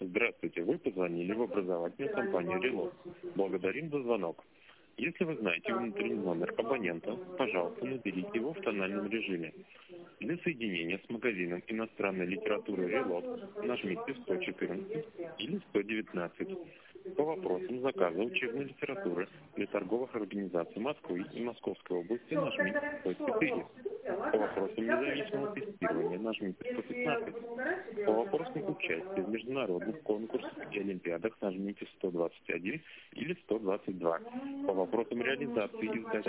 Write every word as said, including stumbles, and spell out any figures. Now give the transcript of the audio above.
Здравствуйте, вы позвонили в образовательную компанию «Релот». Благодарим за звонок. Если вы знаете внутренний номер абонента, пожалуйста, наберите его в тональном режиме. Для соединения с магазином иностранной литературы «Релот» нажмите сто четырнадцать или сто девятнадцать. По вопросам заказа учебной литературы для торговых организаций Москвы и Московской области нажмите сто четыре. По вопросам независимого тестирования нажмите сто пятнадцать. По вопросам участия в международных конкурсах и олимпиадах нажмите сто двадцать один или сто двадцать два. По вопросам реализации издательства